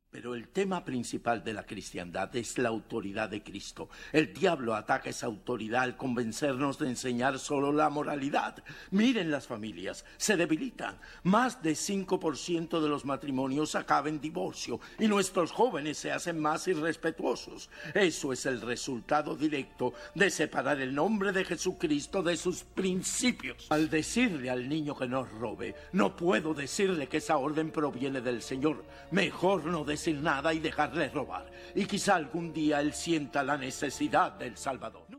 Pero el tema principal de la cristiandad es la autoridad de Cristo. El diablo ataca esa autoridad al convencernos de enseñar solo la moralidad. Miren las familias, se debilitan. Más de 5% de los matrimonios acaban en divorcio y nuestros jóvenes se hacen más irrespetuosos. Eso es el resultado directo de separar el nombre de Jesucristo de sus principios. Al decirle al niño que no robe, no puedo decirle que esa orden proviene del Señor. Mejor no decir nada y dejarle robar. Y quizá algún día él sienta la necesidad del Salvador.